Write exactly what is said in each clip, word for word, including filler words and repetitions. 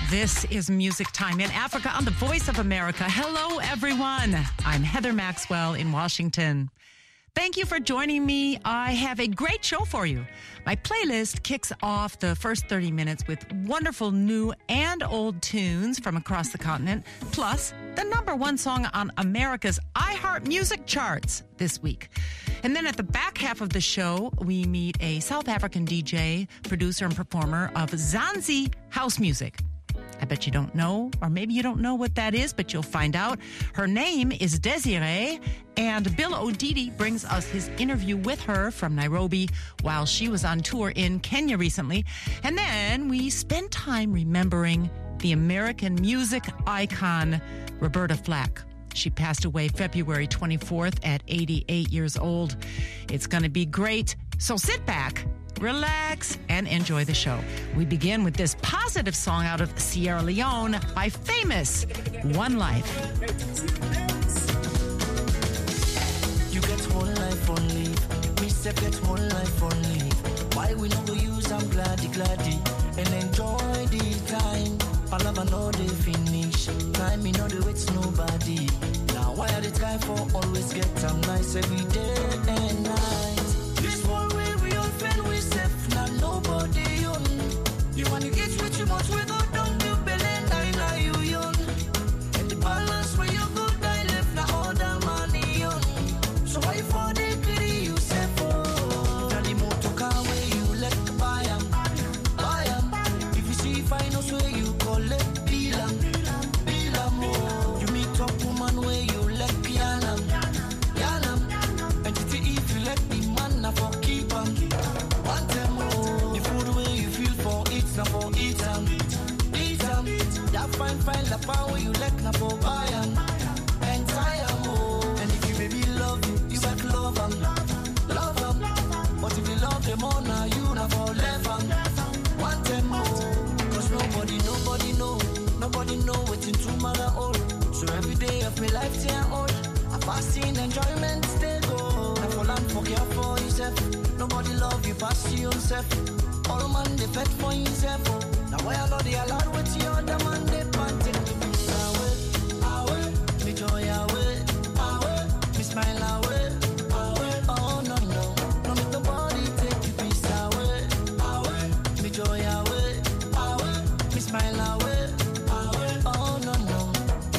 This is Music Time in Africa on the Voice of America. Hello, everyone. I'm Heather Maxwell in Washington. Thank you for joining me. I have a great show for you. My playlist kicks off the first thirty minutes with wonderful new and old tunes from across the continent, plus the number one song on America's iHeart Music charts this week. And then at the back half of the show, we meet a South African D J, producer, and performer of Zanzi house music. I bet you don't know, or maybe you don't know what that is, but you'll find out. Her name is Desiree, and Bill Odidi brings us his interview with her from Nairobi while she was on tour in Kenya recently. And then we spend time remembering the American music icon, Roberta Flack. She passed away February twenty-fourth at eighty-eight years old. It's going to be great, so sit back, relax, and enjoy the show. We begin with this positive song out of Sierra Leone by Famous, One Life. You get one life only, me say get one life only. Why we not go use am gladdy gladdy and enjoy the time. I love I know they finish, time me know the waits nobody. Now why are they try for always get them nice every day and night? This one way we all feel we safe, now nobody own. You want to get rich, you must we go down the belly, nine now you young. And the balance where you go die left, now all the money on. So why for the greedy you say for? Now the motor car where you let buy em, buy em. If you see finance where you call it, bill em, bill em. You meet up woman where you let piano, piano. And if you let the man na for keep em, want them more. The food where you feel for eat na for eat em, eat em. That fine fine la power you let na for buy em, and tie em more. And if you baby love you, you got love em, love em. But if you love them all now, you na for left em, want them more. Cause nobody, nobody know, nobody know what's in tomorrow all. So every day of my life till I'm old, I pass in enjoyment still go. Now for land for care for yourself, nobody love you pass you yourself. All man they fed for himself. Now why I know they allowed with the other man they panting. Away, away, me joy away, away, me smile away, away. Oh no no, no make nobody take you peace away, away, me joy away, away, me smile away, away. Oh no no,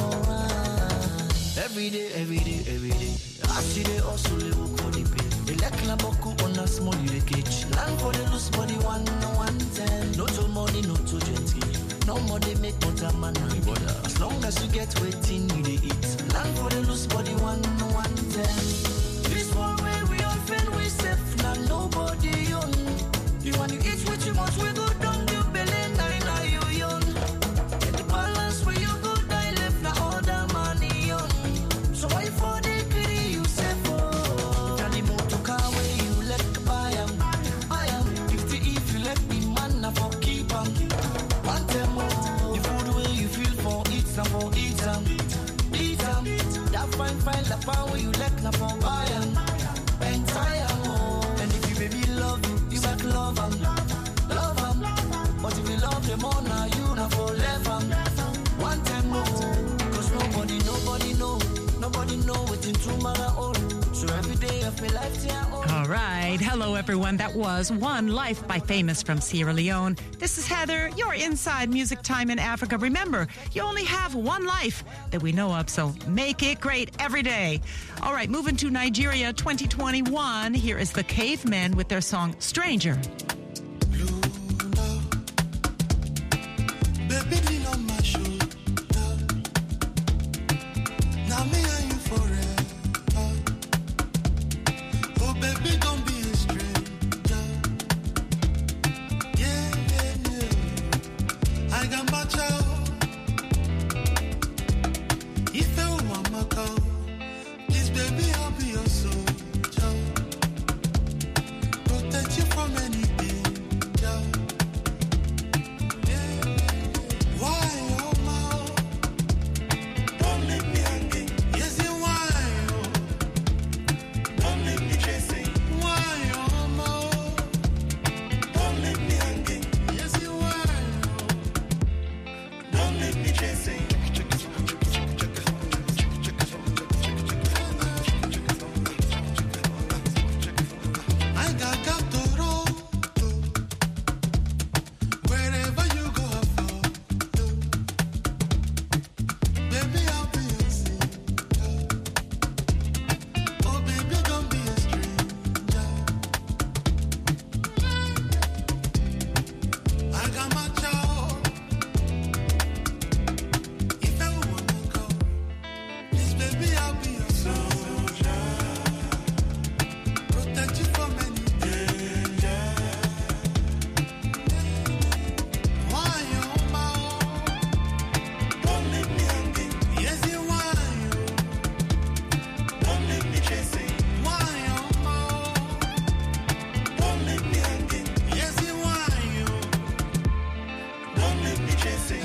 alright. Every day, every day, every day, I see they also live for the pay. They like la boku on a small you cage. Land for the loose body one no one ten. No to money, no to gentle. No more they make butter man no bother. As long as you get waiting, you they eat. Land for the loose body one no one ten. This one way we all feel we safe. Now nobody own. You want to eat what you want, we go down your belly. Now now you young. Get the balance where you go die left. Now all the money on. So why for the greedy you say for? Now the motor car where you let buy em, buy em. If the if you let the man na for keep em, want them more. The food where you feel for eat na for eat em, eat em. That fine fine la power you let na for buy em, and tie em more. And if you baby love you, you got love em, love em. But if you love them all now, you na for left em, want them more. Cause nobody, nobody know, nobody know what's in tomorrow all. So every day of my life, yeah, all. All right. Hello, everyone. That was One Life by Famous from Sierra Leone. This is Heather. You're inside Music Time in Africa. Remember, you only have one life that we know of, so make it great every day. All right, moving to Nigeria twenty twenty-one. Here is the Cavemen with their song Stranger. Blue love, baby, lean on my shoulder. Now me and you forever. Oh baby, don't be a stranger. Yeah, yeah, yeah. I got my child. If you want my call, please baby, I'll be your soldier. Protect you from any danger. Yeah, yeah. Why, oh my, don't leave me hanging. Yes, you why, oh. Don't leave me chasing. Why, oh my, don't leave me hanging. Yes, you why, oh. chasing.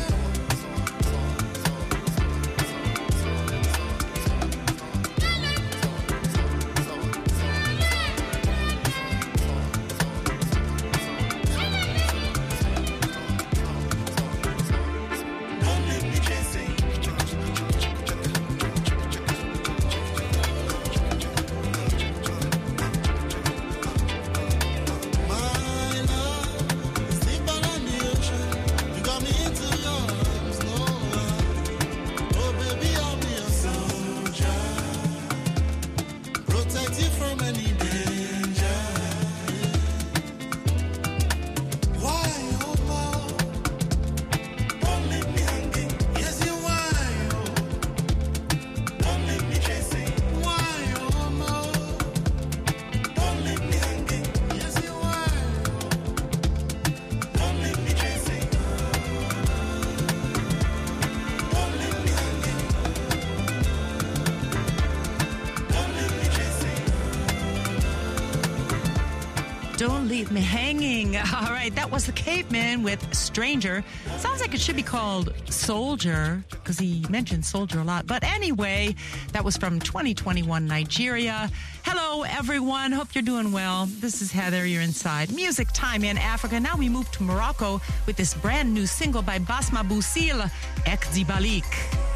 Don't leave me hanging. All right, that was the Caveman with Stranger. Sounds like it should be called Soldier, because he mentioned soldier a lot. But anyway, that was from twenty twenty-one Nigeria. Hello, everyone. Hope you're doing well. This is Heather. You're inside Music Time in Africa. Now we move to Morocco with this brand new single by Basma Boussil, Ekdi Balik.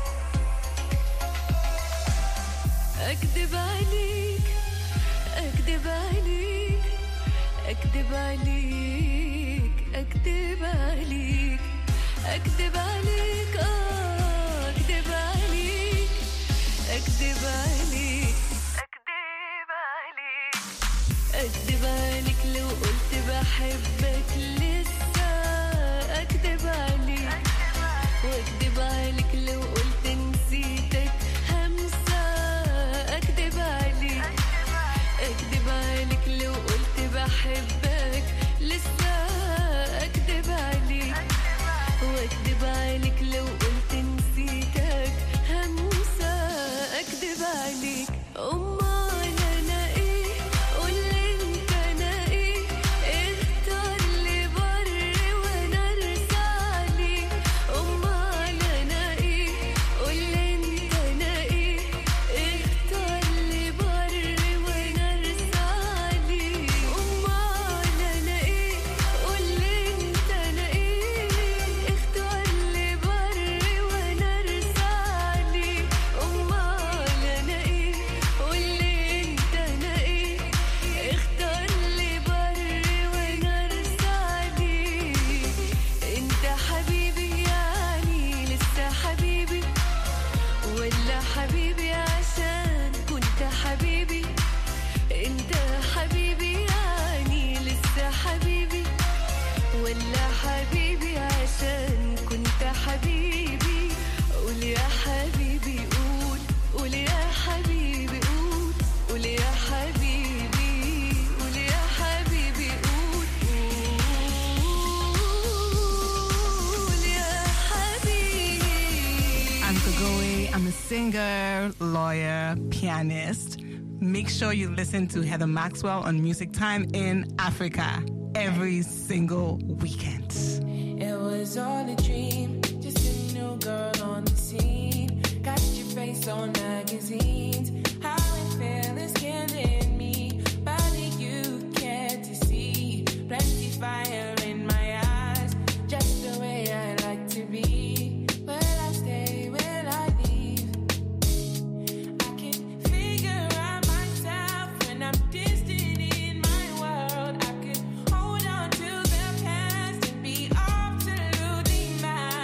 أكذب عليك أكذب عليك أكذب عليك أكذب عليك أكذب عليك آه أكذب عليك أكذب عليك أكذب عليك أكذب عليك لو قلت بحبك لسه أكذب عليك وأكذب عليك لو قلت نسيتك همسة أكذب عليك أكذب عليك لو قلت بحبك لسه أكذب عليك وأكذب عليك لو قلت نسيتك همسة أكذب عليك أمال أنا إيه قولي أنت أنا إيه اختار لي بر وأنا أرسى عليك أمال أنا إيه قولي أنت أنا إيه اختار لي بر وأنا أرسى عليك أمال أنا إيه قولي أنت أنا إيه اختار لي بر وأنا أرسى عليك أمال أنا إيه قولي أنت أنا إيه اختار لي بر وأنا أرسى عليك أنت حبيبي يعني لسه حبيبي ولا حبيبي عشان كنت حبيبي انت حبيبي يعني لسه حبيبي ولا حبيبي عشان كنت حبيبي قول يا حبيبي قول قول يا حبيبي قول قول يا حبيبي قول يا حبيبي قول قول يا حبيبي I'm Kagoe. I'm a singer, lawyer, pianist. Make sure you listen to Heather Maxwell on Music Time in Africa every single weekend. It was all a dream, just a new girl on the scene. Got your face on magazines. How it feel is killing me. Body you care to see. Plenty fire in my eyes, just the way I like to be. Will I stay? Will I leave? I can figure out myself when I'm distant in my world. I could hold on to the past and be absolutely mad.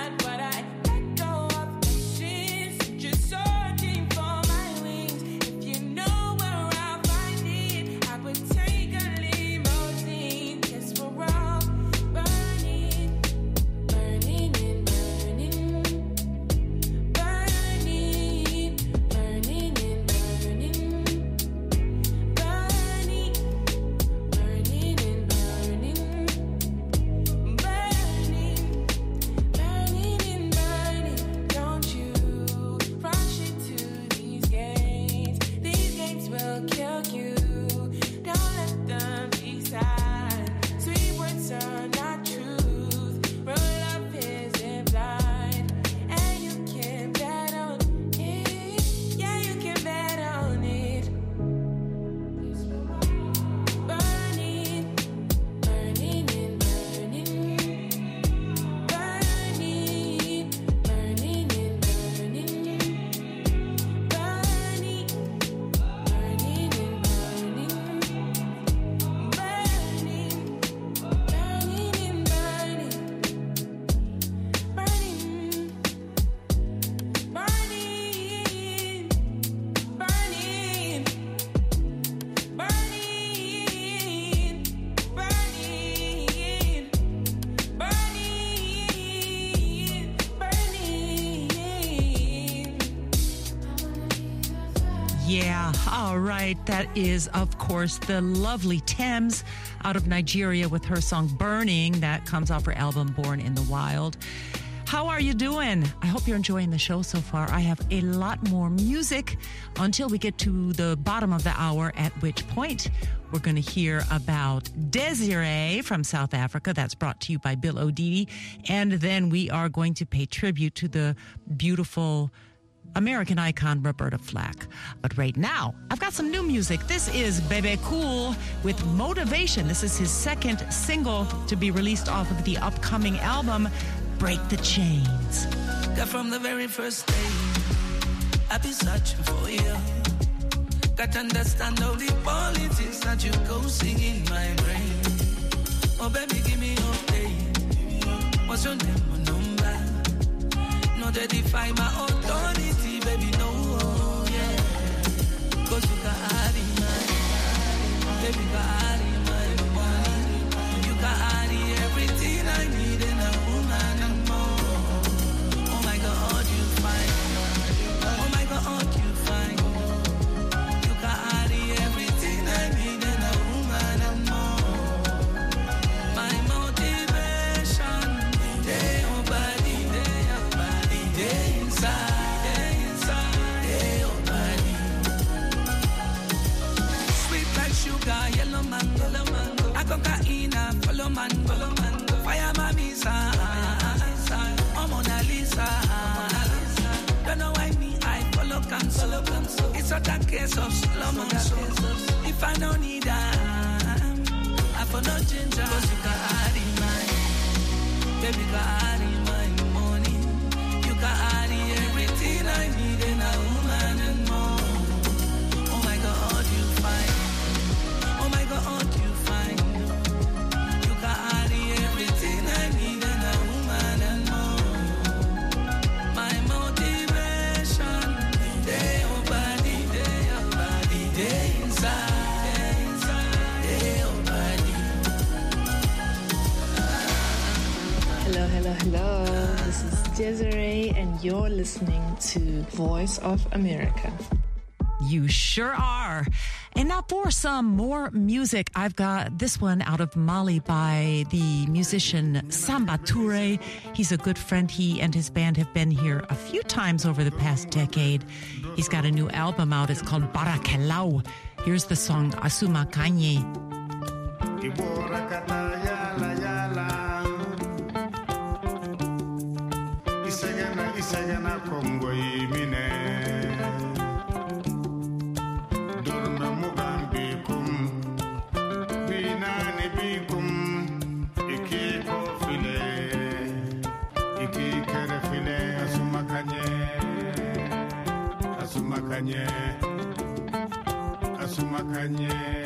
yeah. All right. That is, of course, the lovely Thames out of Nigeria with her song Burning. That comes off her album Born in the Wild. How are you doing? I hope you're enjoying the show so far. I have a lot more music until we get to the bottom of the hour, at which point we're going to hear about Desiree from South Africa. That's brought to you by Bill O'Didi. And then we are going to pay tribute to the beautiful American icon Roberta Flack. But right now, I've got some new music. This is Bebe Cool with Motivation. This is his second single to be released off of the upcoming album, Break the Chains. Got from the very first day, I've been searching for you. Got to understand all the politics that you go sing in my brain. Oh baby, give me your name. What's your name or number? No, they define my authority, baby, no, oh, yeah. Cause you got heart in my, baby, got heart in my money. You got heart in everything I need in a woman and more. Oh my God, you fine. Oh my God, you fine. You got heart in everything I need in a woman and more. My motivation, they oh body, they oh body, they inside, they inside, they oh body. Sweet like sugar, yellow mango, yellow mango. I cocaine, follow mango, follow mango. Fire mamisa, oh Mona Lisa. Don't know why me, I follow cancel. It's not a case of slow motion. If I don't need them, I follow ginger. Cause you got heart in mine, baby, got heart in my money. You got heart in everything I need in a woman and more. Oh my God, you fine. Oh my God, you fine. You got heart in everything I need in a woman and more. My motivation, they oh body, they oh body, they inside, they inside, they oh body. Hello, hello, hello. This is Desiree, and you're listening to Voice of America. You sure are. And now for some more music, I've got this one out of Mali by the musician Samba Touré. He's a good friend. He and his band have been here a few times over the past decade. He's got a new album out. It's called Barakelau. Here's the song Asuma Kanye. Asumakanye, Asumakanye.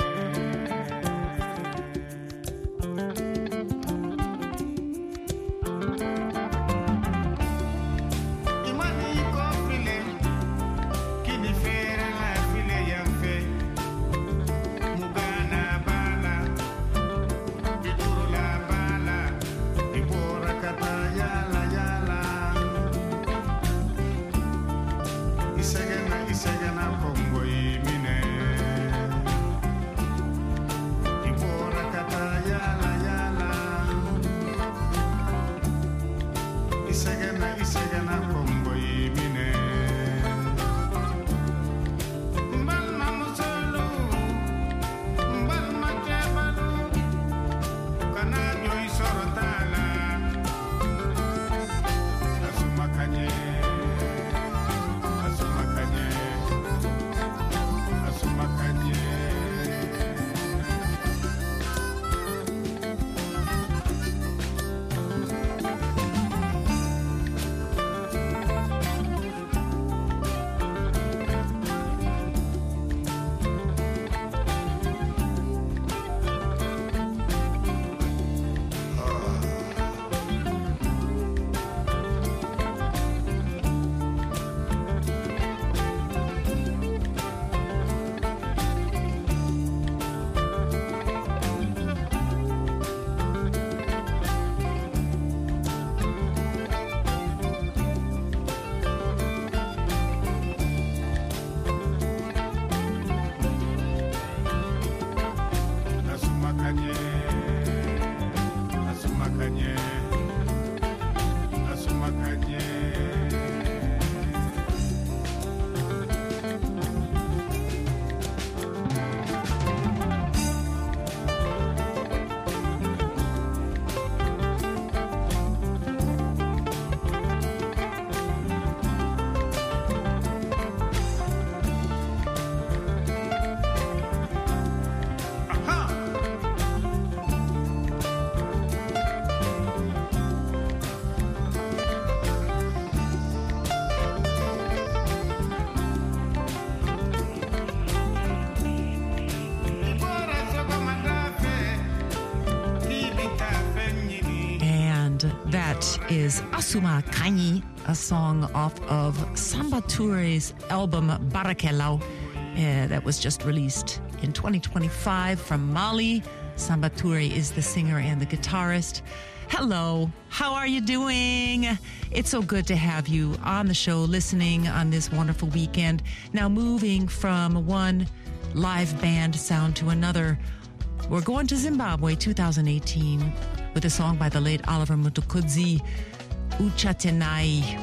That is Asuma Kanyi, a song off of Samba Toure's album Barakelau uh, that was just released in twenty twenty-five from Mali. Samba Toure is the singer and the guitarist. Hello, how are you doing? It's so good to have you on the show, listening on this wonderful weekend. Now moving from one live band sound to another, we're going to Zimbabwe two thousand eighteen with a song by the late Oliver Mtukudzi, Uchatenai.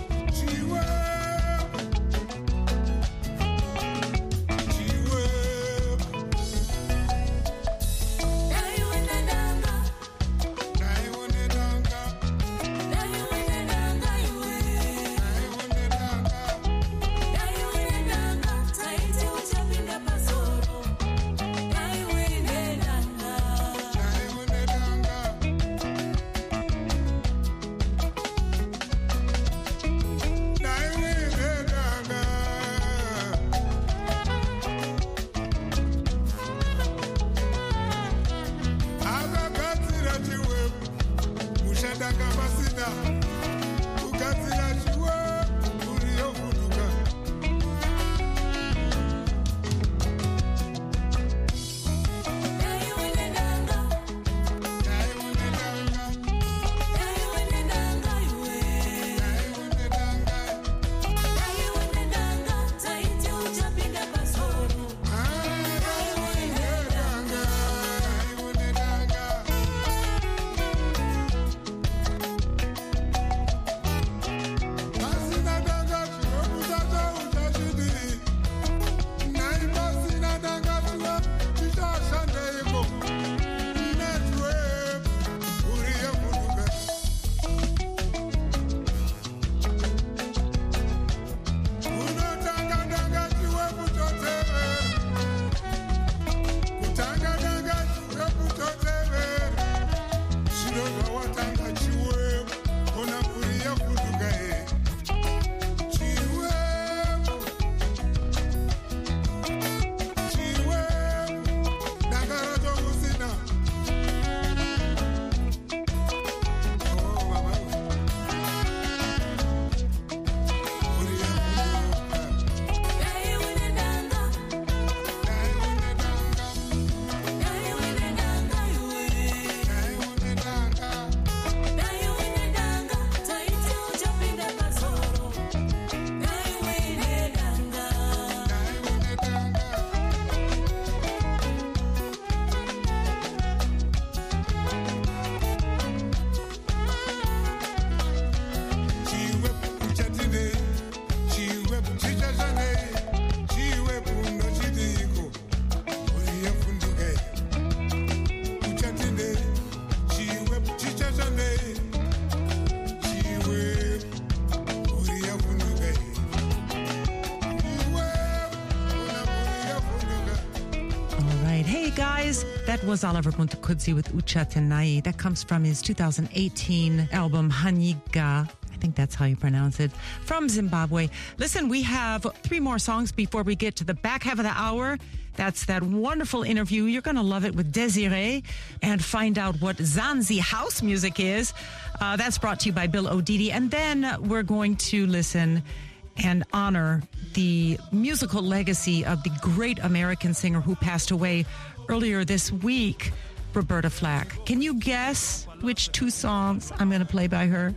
That was Oliver Mtukudzi with Uchatenai. That comes from his two thousand eighteen album Hanyiga. I think that's how you pronounce it. From Zimbabwe. Listen, we have three more songs before we get to the back half of the hour. That's that wonderful interview. You're going to love it with Desiree and find out what Zanzi house music is. Uh, that's brought to you by Bill O'Didi. And then we're going to listen and honor the musical legacy of the great American singer who passed away earlier this week, Roberta Flack. Can you guess which two songs I'm going to play by her?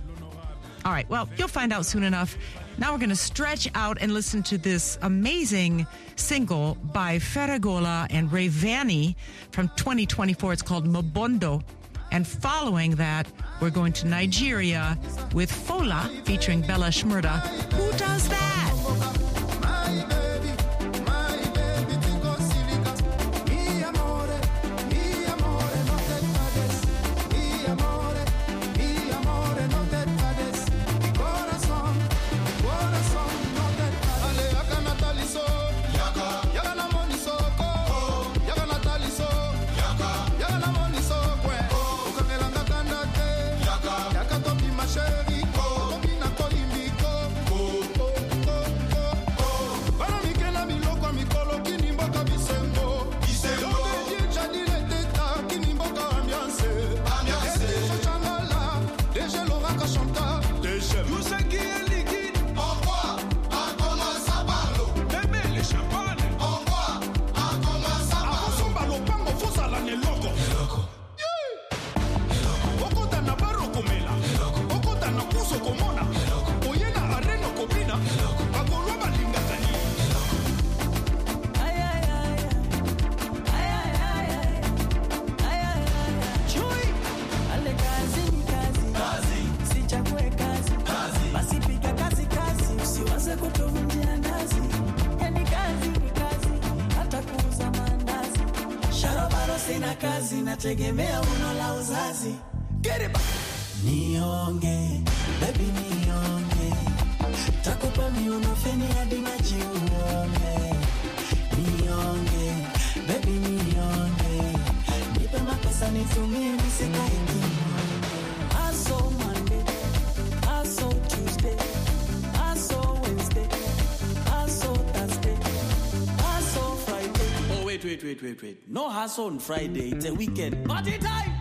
All right, well, you'll find out soon enough. Now we're going to stretch out and listen to this amazing single by Ferregola and Ray Vanny from twenty twenty-four. It's called Mobondo. And following that, we're going to Nigeria with Fola featuring Bella Shmurda. Who does that? Yaka, yaka topi ma chérie, topi na kolimiko, oh, oh, oh. kazi nategemea uno la uzazi. Get it back. Nionge, baby nionge. Takupa miuno feni hadi maji uonge. Nionge, baby nionge. Nipe mapesa nitumie nisikaiki. Aso Monday, aso Tuesday, aso Wednesday, aso Thursday, aso Friday. Oh wait, wait, wait, wait, wait. No hustle on Friday, it's a weekend. Party time!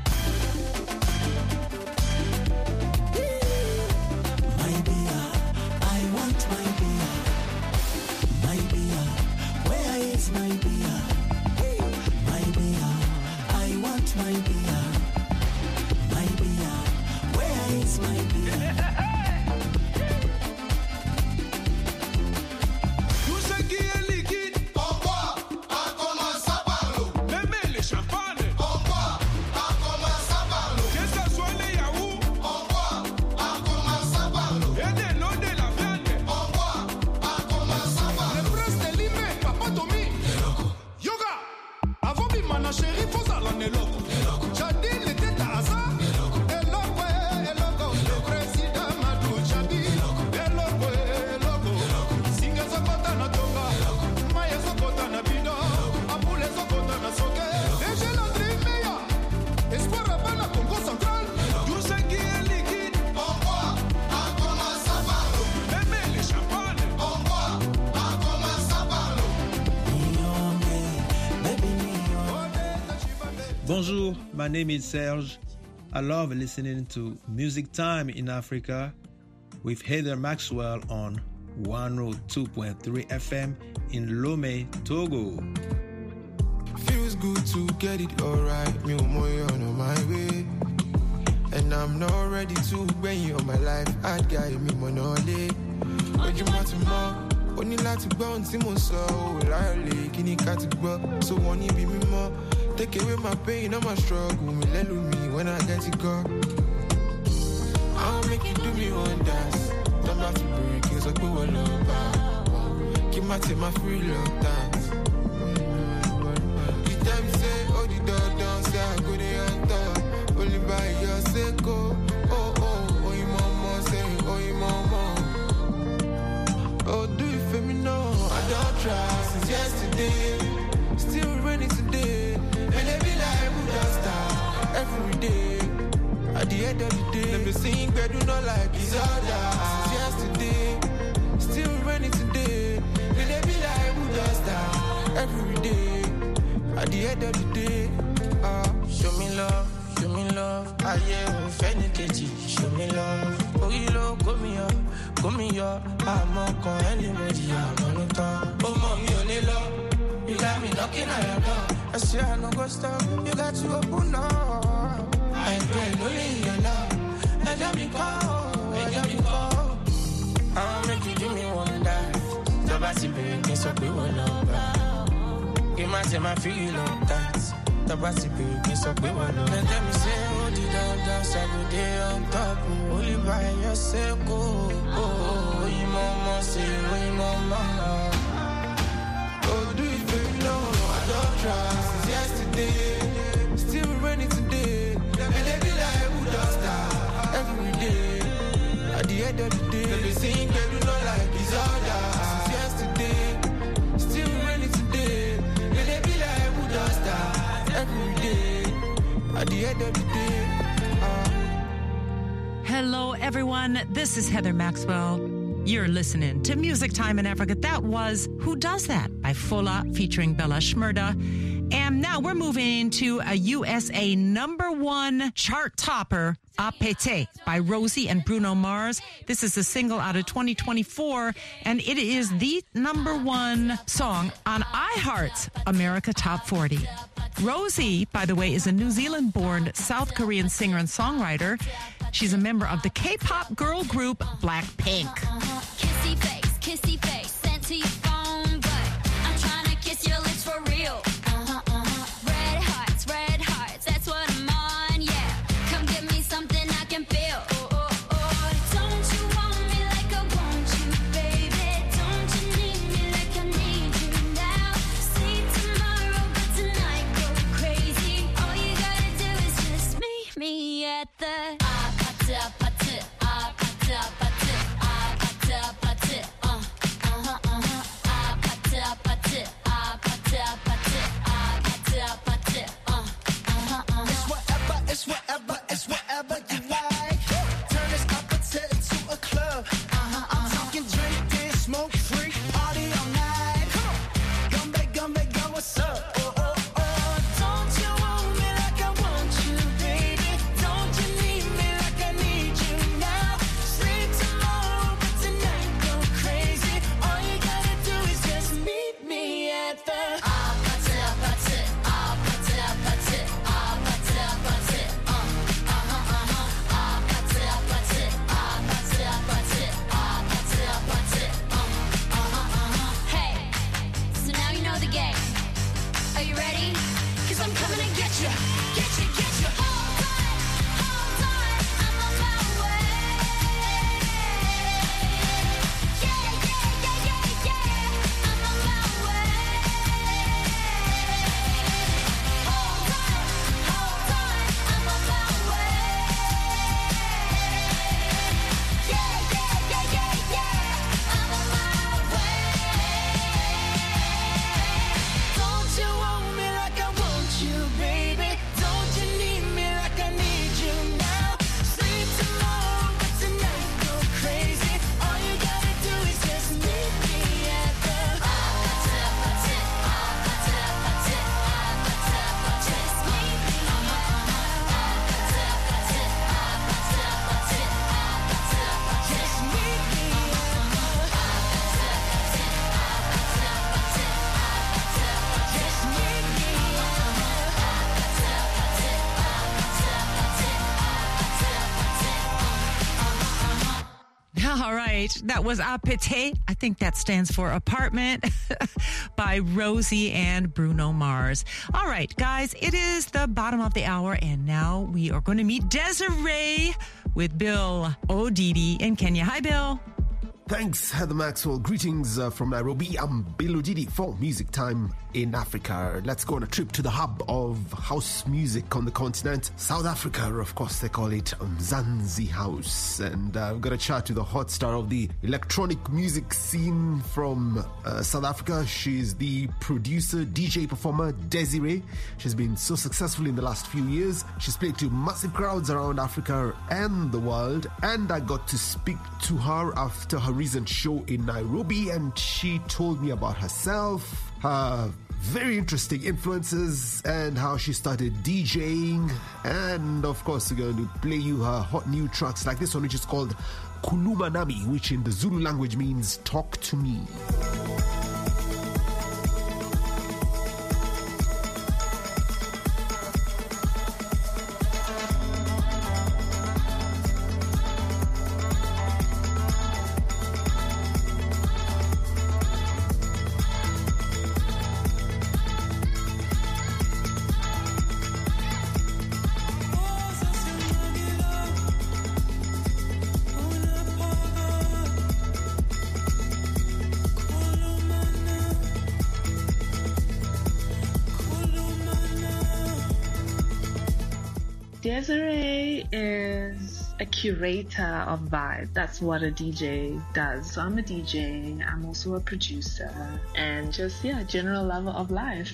My beer, I want my beer. My beer, where is my beer? My beer, I want my beer. My beer, where is my beer? Tout ce qui est liquide, on boit, on commence à parler. Même les champagnes, on boit, on commence à parler. Que ce soit les yaourts, on boit, on commence à parler. Et de l'eau de la viande, on boit, on commence à parler. Le prince de Lime, Papa Tommy, Yoga, avant Bimana chérie, faut ça l'en est loco. Jadi le tête à ça, et loco, et loco. Le président Madou Jadi, et loco, et loco. Singa Sokota na Tonga, Maya Sokota na Bido, Apule Sokota na Soke. Et j'ai la dream meilleure, espoir à Bana Congo Central. Tout ce qui est liquide, on boit, on commence à parler. Même les champagnes, on boit, on commence à parler. Bonjour, my name is Serge. I love listening to Music Time in Africa with Heather Maxwell on one oh two point three F M in Lomé, Togo. Feels good to get it alright. Me more on my way. And I'm not ready to bring you on my life. I'd guide me monole. But you want to more. Only like to go on Simon so Larry, Kini cat to so one be me more. Take away my pain, I'm a struggle. Me let me when I get it go. I'll make you do me one dance. Don't have to break, cause I go all over. Keep my take my free love dance. The time you say, oh, the dog don't say, I go there on top. Only by your sake, oh, oh, oh, oh, you mama say, oh, you mama. Oh, do you feel me? No, I don't try since yesterday. Still raining today. And they be like, who does that every day? At the end of the day, let me sing, but do not like his other. Since yesterday, still raining today. And they be like, who does that every day? At the end of the day, uh, show me love, show me love. I yeah, offended, show me love. Oh, you know, go me up, go me up. I'm on call anybody, I'm on the top. Oh, mommy, only love. You got me knocking at your door. I say I no go stop. You got to open up. I ain't playing only your love. Let me go, let me go. I'll make you give me one dive. Tabasi baby, so we will know. Give my time, I feel like that. Tabasi baby, so we will know. And let me say, oh, the down, down, seven day on top. Only by yourself, oh, oh, oh, you mama say, oh, you mama. Oh, do you feel me? No, I don't try since yesterday. Still raining today. And they be like, who does that every day? At the end of the day, they be saying they do not like his other. Since yesterday, still raining today. And they be like, who does that every day? At the end of the day, uh, Hello, everyone. This is Heather Maxwell. You're listening to Music Time in Africa. That was Who Does That by Fola featuring Bella Shmurda. And now we're moving to a U S A number one chart topper, Apete by Rosie and Bruno Mars. This is a single out of twenty twenty-four, and it is the number one song on iHeart's America Top forty. Rosie, by the way, is a New Zealand-born South Korean singer and songwriter. She's a member of the K-pop girl group Blackpink. Uh-huh. Kissy face, kissy face, sent to your phone, but I'm trying to kiss your lips for real. Uh-huh, uh-huh. Red hearts, red hearts, that's what I'm on, yeah. Come give me something I can feel. Oh, oh, oh. Don't you want me like I want you, baby? Don't you need me like I need you now? See tomorrow, but tonight go crazy. Oh, All right. That was Apete. I think that stands for apartment by Rosie and Bruno Mars. All right, guys, it is the bottom of the hour, and now we are going to meet Desiree with Bill Odidi in Kenya. Hi, Bill. Thanks, Heather Maxwell. Greetings uh, from Nairobi. I'm Bill Odidi for Music Time in Africa. Let's go on a trip to the hub of house music on the continent, South Africa. Of course, they call it Mzansi House. And uh, we've got a chat to the hot star of the electronic music scene from uh, South Africa. She's the producer, D J, performer, Desiree. She's been so successful in the last few years. She's played to massive crowds around Africa and the world. And I got to speak to her after her recent show in Nairobi, and she told me about herself, her very interesting influences, and how she started DJing. And of course, we're going to play you her hot new tracks like this one, which is called Kuluma Nami, which in the Zulu language means talk to me. Desiree is a curator of vibe. That's what a D J does. So I'm a D J, I'm also a producer, and just, yeah, general lover of life.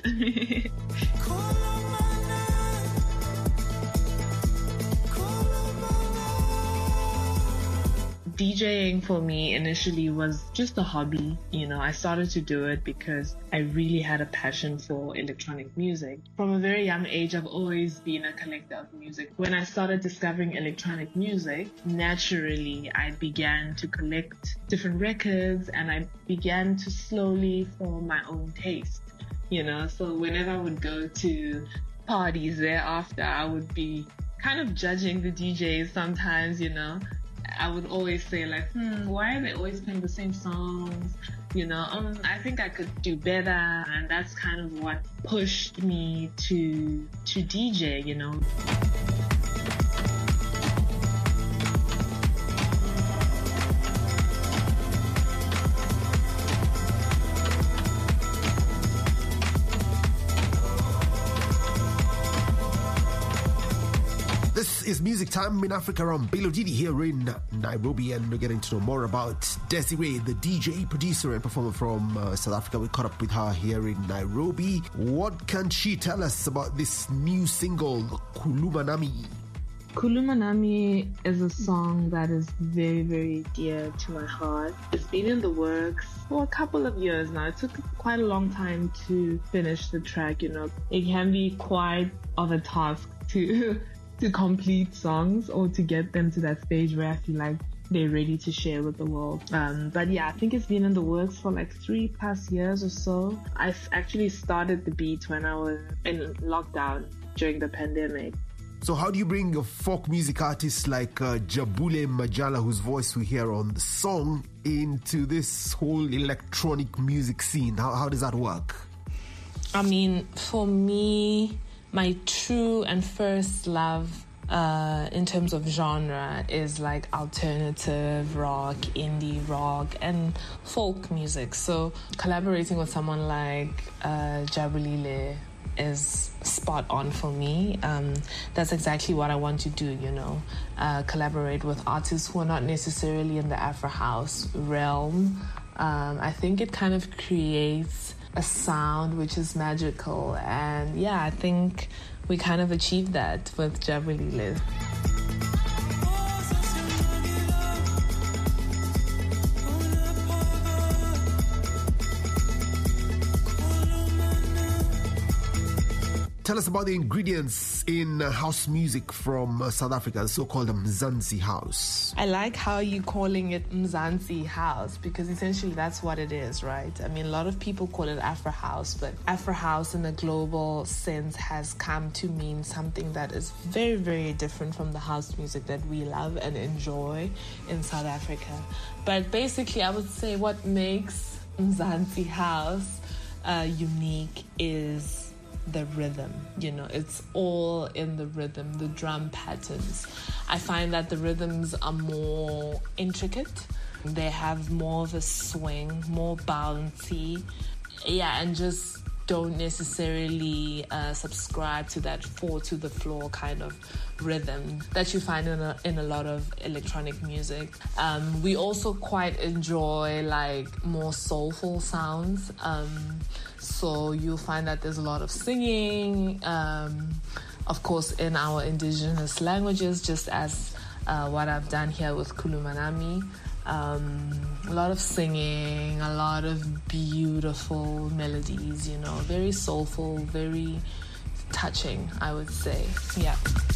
DJing for me initially was just a hobby. You know, I started to do it because I really had a passion for electronic music. From a very young age, I've always been a collector of music. When I started discovering electronic music, naturally, I began to collect different records, and I began to slowly form my own taste. You know, so whenever I would go to parties thereafter, I would be kind of judging the D Js sometimes, you know. I would always say like, hmm, why are they always playing the same songs? You know, um, I think I could do better. And that's kind of what pushed me to, to D J, you know. This is Music Time in Africa on Bill Odidi here in Nairobi, and we're getting to know more about Desiree, the D J, producer and performer from uh, South Africa. We caught up with her here in Nairobi. What can she tell us about this new single, Kuluma Nami? Kuluma Nami is a song that is very, very dear to my heart. It's been in the works for a couple of years now. It took quite a long time to finish the track, you know. It can be quite of a task to... to complete songs or to get them to that stage where I feel like they're ready to share with the world. Um, but yeah, I think it's been in the works for like three plus years or so. I actually started the beat when I was in lockdown during the pandemic. So how do you bring a folk music artist like uh, Jabule Majala, whose voice we hear on the song, into this whole electronic music scene? How, how does that work? I mean, for me, my true and first love uh, in terms of genre is like alternative rock, indie rock, and folk music. So collaborating with someone like uh, Jabulile is spot on for me. Um, that's exactly what I want to do, you know, uh, collaborate with artists who are not necessarily in the Afro House realm. Um, I think it kind of creates a sound which is magical, and yeah, I think we kind of achieved that with Jabulile. Tell us about the ingredients in uh, house music from uh, South Africa, the so-called Mzansi house. I like how you're calling it Mzansi house, because essentially that's what it is, right? I mean, a lot of people call it Afro house, but Afro house in a global sense has come to mean something that is very, very different from the house music that we love and enjoy in South Africa. But basically, I would say what makes Mzansi house uh, unique is the rhythm. You know, it's all in the rhythm, the drum patterns. I find that the rhythms are more intricate. They have more of a swing, more bouncy. Yeah, and just don't necessarily uh, subscribe to that four to the floor kind of rhythm that you find in a, in a lot of electronic music. Um, we also quite enjoy like more soulful sounds. Um, so you'll find that there's a lot of singing, um, of course, in our indigenous languages, just as uh, what I've done here with Kulumanami. Um, a lot of singing, a lot of beautiful melodies, you know, very soulful, very touching, I would say. Yeah.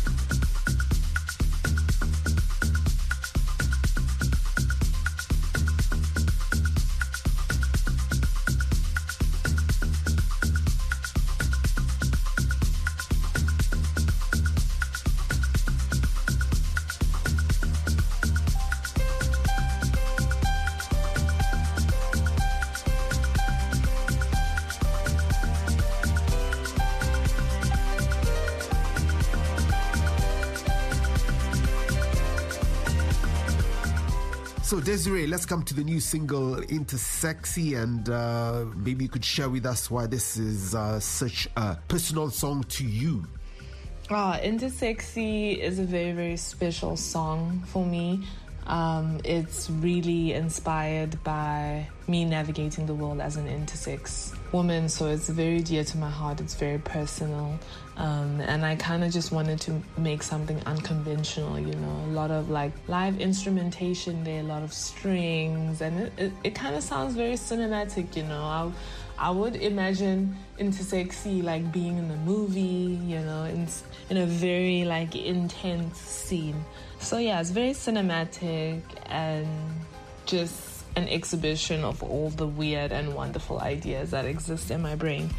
So Desiree, let's come to the new single Intersexy, and uh, maybe you could share with us why this is uh, such a personal song to you. Oh, Intersexy is a very, very special song for me. Um, it's really inspired by me navigating the world as an intersex woman, so it's very dear to my heart. It's very personal, um, and I kind of just wanted to make something unconventional, you know, a lot of like live instrumentation there, a lot of strings, and it, it, it kind of sounds very cinematic, you know. I, I would imagine Intersexy like being in the movie, you know, in, in a very like intense scene. So yeah, it's very cinematic and just an exhibition of all the weird and wonderful ideas that exist in my brain.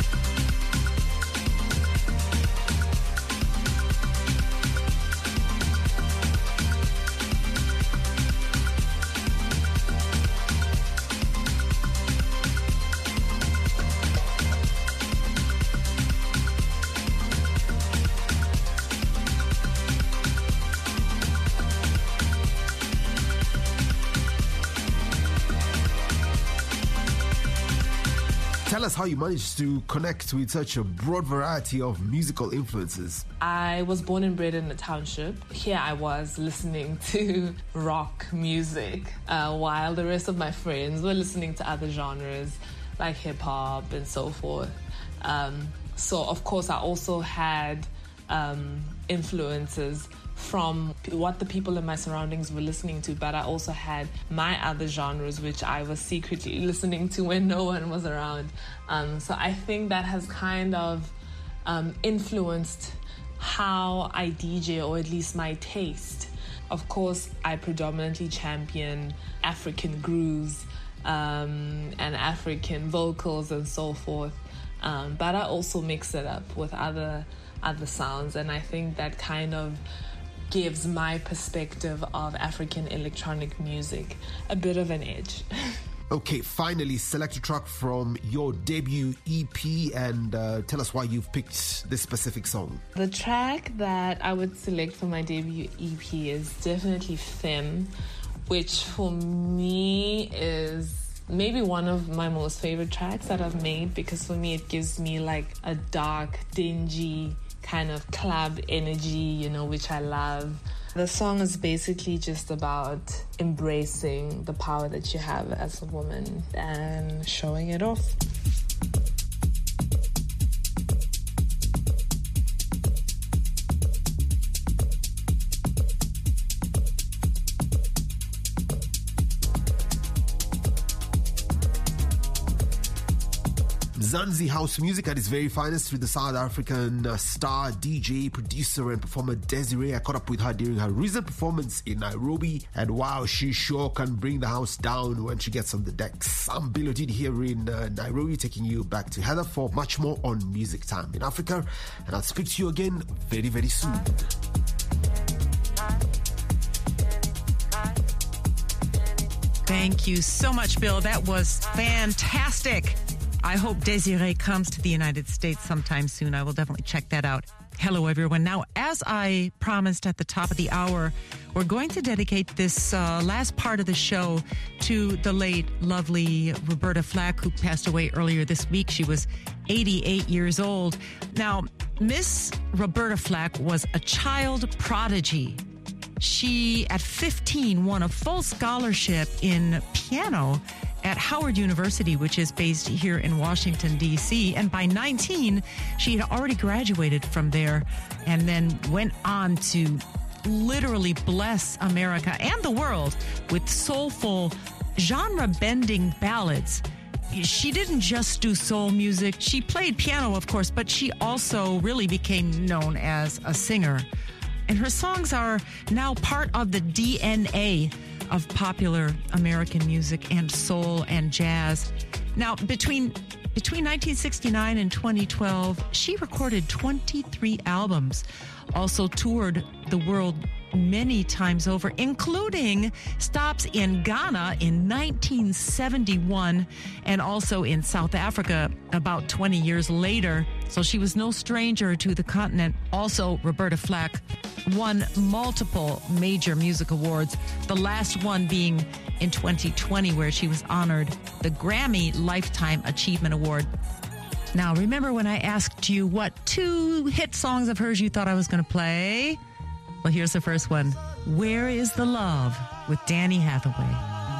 Tell us how you managed to connect with such a broad variety of musical influences. I was born and bred in the township. Here I was listening to rock music uh, while the rest of my friends were listening to other genres like hip-hop and so forth. Um, so, of course, I also had um, influences from what the people in my surroundings were listening to, but I also had my other genres which I was secretly listening to when no one was around. Um, so I think that has kind of um, influenced how I D J, or at least my taste. Of course, I predominantly champion African grooves um, and African vocals and so forth, um, but I also mix it up with other other sounds, and I think that kind of gives my perspective of African electronic music a bit of an edge. Okay, finally, select a track from your debut E P and uh, tell us why you've picked this specific song. The track that I would select for my debut E P is definitely Femme, which for me is maybe one of my most favorite tracks that I've made, because for me it gives me like a dark, dingy kind of club energy, you know, which I love. The song is basically just about embracing the power that you have as a woman and showing it off. Mzansi house music at its very finest with the South African uh, star, D J, producer, and performer Desiree. I caught up with her during her recent performance in Nairobi, and wow, she sure can bring the house down when she gets on the decks. I'm Bill Odidi here in uh, Nairobi, taking you back to Heather for much more on Music Time in Africa, and I'll speak to you again very, very soon. Thank you so much, Bill. That was fantastic. I hope Desiree comes to the United States sometime soon. I will definitely check that out. Hello, everyone. Now, as I promised at the top of the hour, we're going to dedicate this uh, last part of the show to the late, lovely Roberta Flack, who passed away earlier this week. She was eighty-eight years old. Now, Miss Roberta Flack was a child prodigy. She, at fifteen, won a full scholarship in piano at Howard University, which is based here in Washington, D C. And by nineteen, she had already graduated from there and then went on to literally bless America and the world with soulful, genre-bending ballads. She didn't just do soul music. She played piano, of course, but she also really became known as a singer. And her songs are now part of the D N A of popular American music and soul and jazz. Now, between between nineteen sixty-nine and twenty twelve, she recorded twenty-three albums, also toured the world many times over, including stops in Ghana in nineteen seventy-one and also in South Africa about twenty years later. So she was no stranger to the continent. Also, Roberta Flack won multiple major music awards, the last one being in twenty twenty, where she was honored the Grammy Lifetime Achievement Award. Now, remember when I asked you what two hit songs of hers you thought I was going to play? Well, here's the first one, Where is the Love, with Danny Hathaway.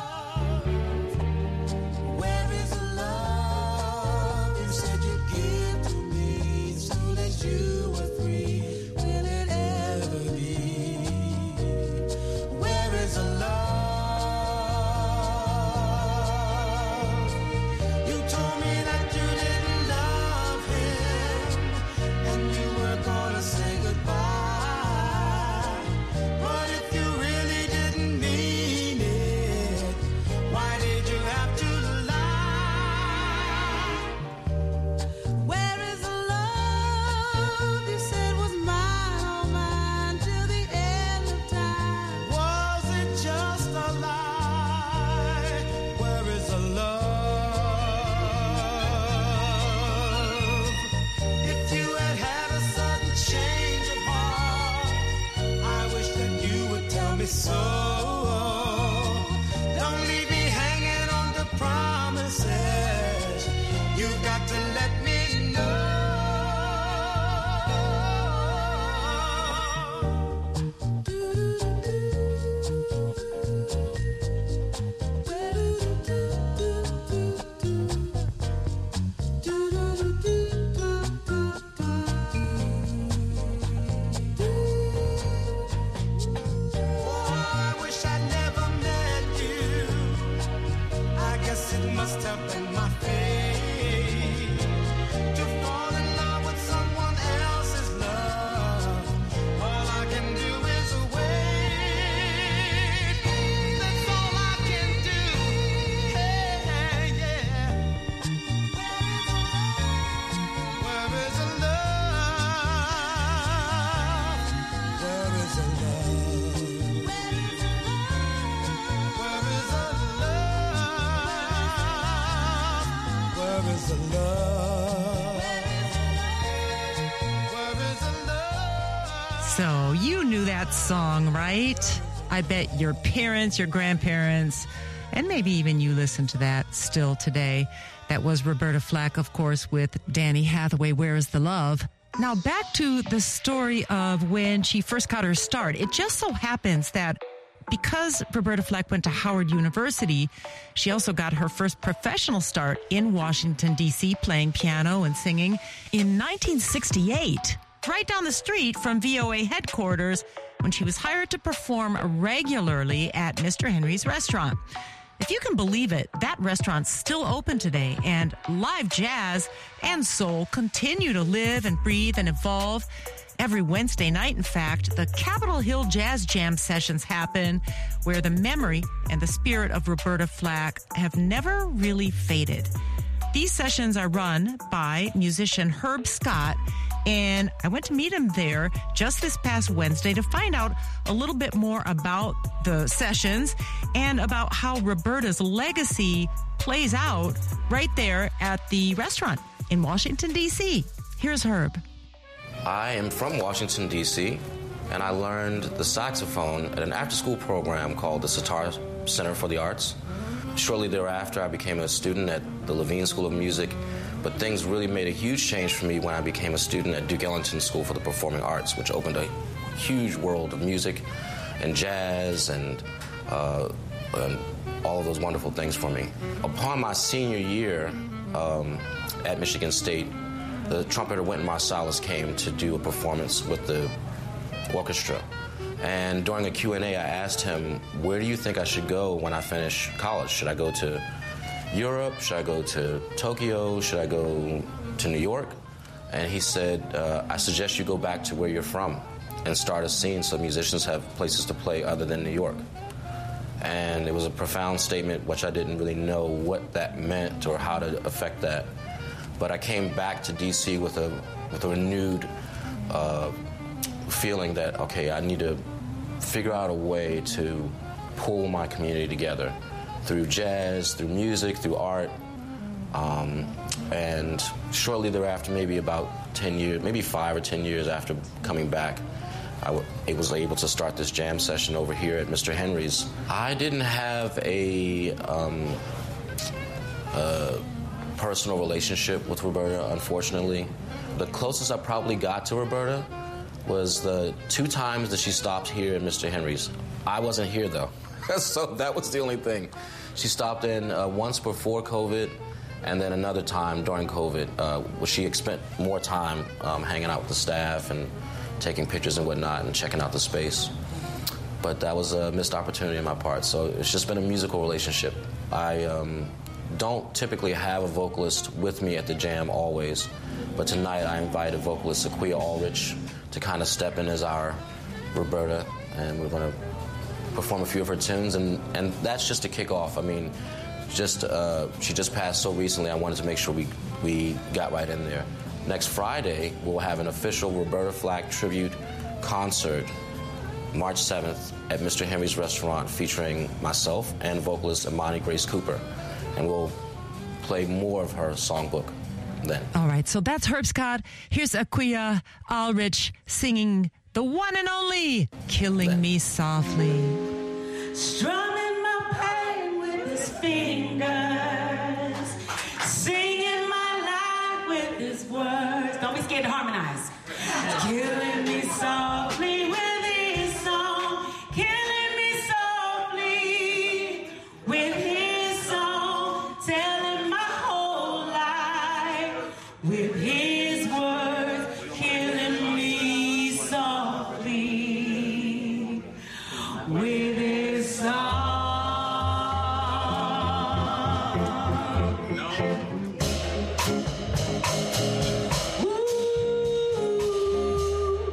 Where is the love you said you'd give to me as soon as you were free? Will it ever be? Where is the love? You told me that you didn't love him and you were gonna say goodbye. So don't leave me hanging on to promises. You've got to let me know. Must have been my fate to fall in love with someone else's love. All I can do is wait. That's all I can do. Hey, yeah. Where is the love? Where is the love? Where is the love? Where is the love? Where is the love? So you knew that song, right? I bet your parents, your grandparents, and maybe even you listen to that still today. That was Roberta Flack, of course, with Danny Hathaway, Where is the Love? Now back to the story of when she first got her start. It just so happens that because Roberta Flack went to Howard University, she also got her first professional start in Washington, D C, playing piano and singing in nineteen sixty-eight, right down the street from V O A headquarters, when she was hired to perform regularly at Mister Henry's restaurant. If you can believe it, that restaurant's still open today, and live jazz and soul continue to live and breathe and evolve. Every Wednesday night, in fact, the Capitol Hill Jazz Jam sessions happen, where the memory and the spirit of Roberta Flack have never really faded. These sessions are run by musician Herb Scott, and I went to meet him there just this past Wednesday to find out a little bit more about the sessions and about how Roberta's legacy plays out right there at the restaurant in Washington, D C. Here's Herb. I am from Washington, D C, and I learned the saxophone at an after-school program called the Sitar Center for the Arts. Shortly thereafter, I became a student at the Levine School of Music, but things really made a huge change for me when I became a student at Duke Ellington School for the Performing Arts, which opened a huge world of music and jazz and, uh, and all of those wonderful things for me. Upon my senior year um, at Michigan State, the trumpeter Wynton Marsalis came to do a performance with the orchestra. And during a Q and A, I asked him, where do you think I should go when I finish college? Should I go to Europe? Should I go to Tokyo? Should I go to New York? And he said, uh, I suggest you go back to where you're from and start a scene so musicians have places to play other than New York. And it was a profound statement, which I didn't really know what that meant or how to affect that. But I came back to D C with a, with a renewed uh, feeling that, okay, I need to figure out a way to pull my community together through jazz, through music, through art. Um, and shortly thereafter, maybe about ten years, maybe five or ten years after coming back, I, w- I was able to start this jam session over here at Mister Henry's. I didn't have a um, uh, personal relationship with Roberta, unfortunately. The closest I probably got to Roberta was the two times that she stopped here at Mister Henry's. I wasn't here, though. So that was the only thing. She stopped in uh, once before COVID, and then another time during COVID, uh, where she spent more time um, hanging out with the staff and taking pictures and whatnot and checking out the space. But that was a missed opportunity on my part, so it's just been a musical relationship. I um, don't typically have a vocalist with me at the jam always, but tonight I invited vocalist Aquia Allrich to kind of step in as our Roberta, and we're going to perform a few of her tunes, and, and that's just a kickoff. I mean, just uh, she just passed so recently, I wanted to make sure we, we got right in there. Next Friday, we'll have an official Roberta Flack tribute concert, March seventh, at Mister Henry's Restaurant, featuring myself and vocalist Imani Grace Cooper, and we'll play more of her songbook then. All right, so that's Herb Scott. Here's Aquia Allrich singing the one and only Killing then. Me Softly. Strumming my pain with his fingers, singing my life with his words. Don't be scared to harmonize. Killing me softly with his song, killing me softly with his song, telling my whole life with his words, killing me softly with his song. Ooh.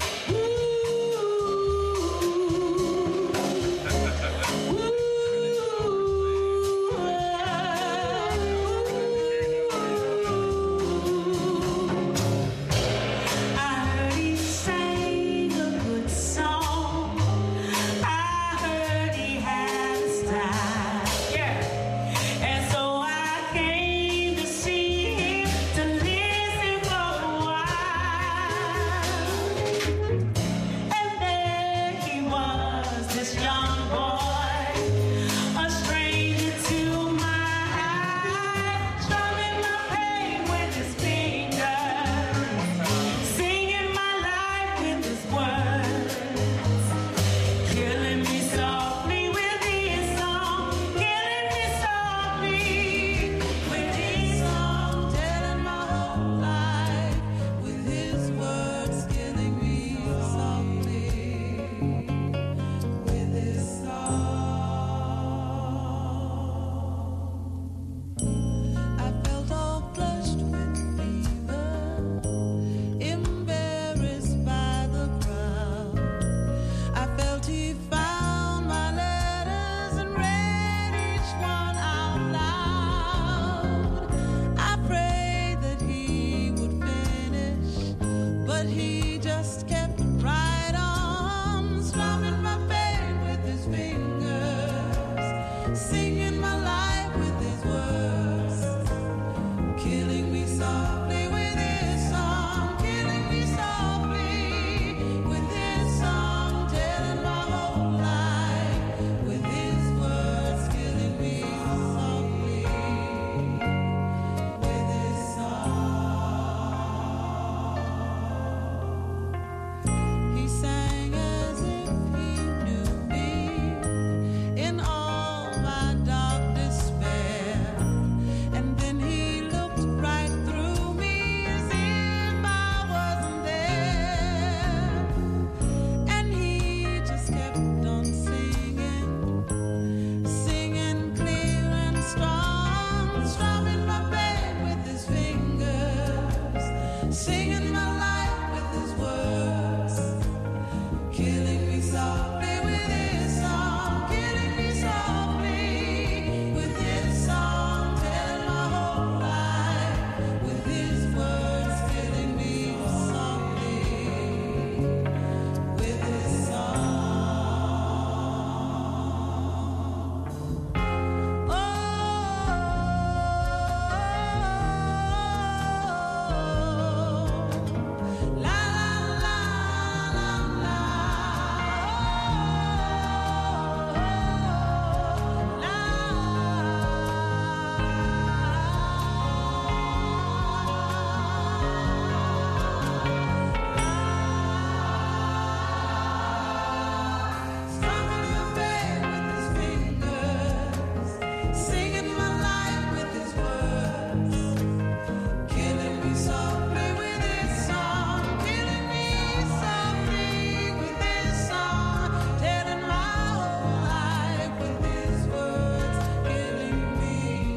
singing my life with his words, killing me softly with his song, killing me softly with his song, telling my whole life with his words, killing me softly with his song. He sang as if he knew me in all my dark despair, and then he looked right through me as if I wasn't there, and he just kept on singing, singing clear and strong, strumming my pain with his fingers, singing my life with his words, killing me softly with his song, killing me softly with his song, telling my whole life with his words, killing me softly with his song. Oh, la la la la strumming my pain with his fingers, singing my life with his words, killing me softly with his song, killing me softly with his song, telling my whole life with his words, killing me.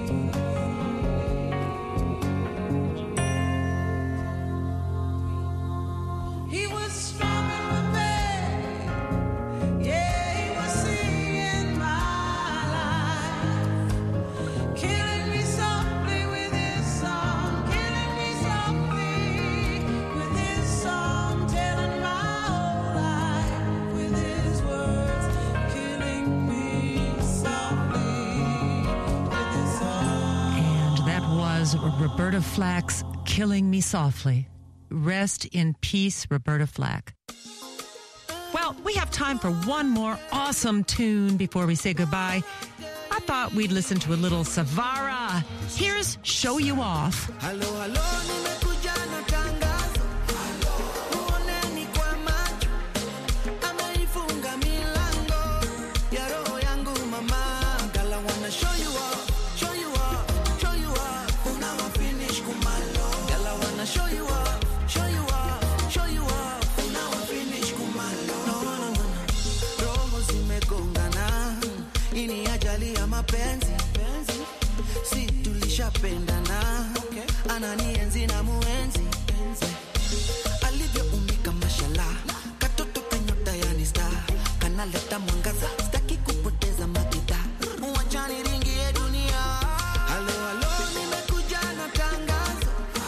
He was strumming my pain, yeah, he was singing my life, killing me softly with his song, killing me softly with his song, telling my whole life with his words, killing me softly with his song. And that was Roberta Flack's Killing Me Softly. Rest in peace, Roberta Flack. Well, we have time for one more awesome tune before we say goodbye. I thought we'd listen to a little Savara. Here's Show You Off. Halo, halo, nimekuja na tangazo. Muoneni kwa macho. Ameifunga milango ya roho yangu mama. Girl, I wanna show you off, show you off, show you off. Unawa finish kumalo. Girl, I wanna show you off, show you off, show you off. Unawa finish kumalo. No, no, no, no. Roho zimegongana. Ini ajali ya mapenzi. Si tulishapendana, ananienzi na muenzi, alivyoumbika mashallah, katoto kanyota yani star, kanaleta mwangaza, sitaki kupoteza makita, wachani ringi ya dunia. Halo, halo, nimekuja na tangazo,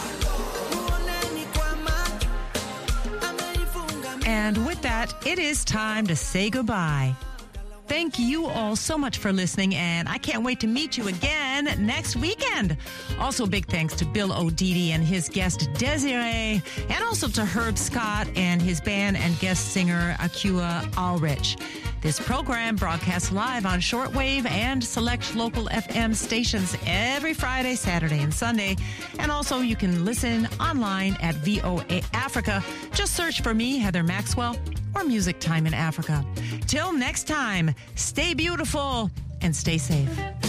muoneni kwa macho, ameifunga. And with that, it is time to say goodbye. Thank you all so much for listening, and I can't wait to meet you again next weekend. Also, big thanks to Bill O'Didi and his guest Desiree, and also to Herb Scott and his band and guest singer Akua Ulrich. This program broadcasts live on shortwave and select local F M stations every Friday, Saturday, and Sunday. And also, you can listen online at V O A Africa. Just search for me, Heather Maxwell, or Music Time in Africa. Till next time, stay beautiful and stay safe.